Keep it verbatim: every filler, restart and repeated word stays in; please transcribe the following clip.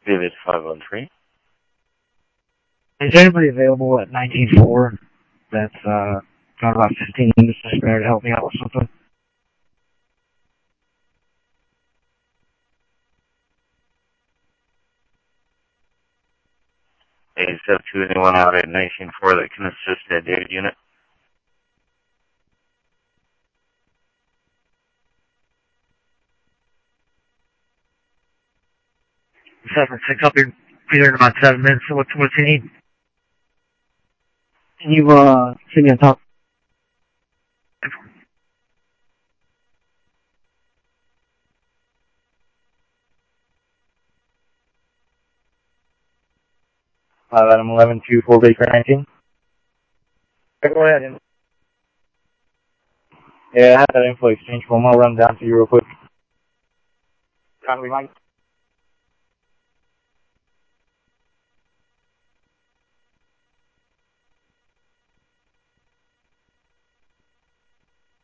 Vivid five one three. Is anybody available at nineteen four that's uh, got about fifteen minutes to spare to help me out with something? Is there to anyone out at nineteen four that can assist that David unit? seven six, I'll be here in about seven minutes. So what's, what's you need? Can you uh, see me on top? five Adam eleven two, full Baker nineteen. Go ahead. Yeah, I have that info exchange form. I'll run down to you real quick. Copy, Mike.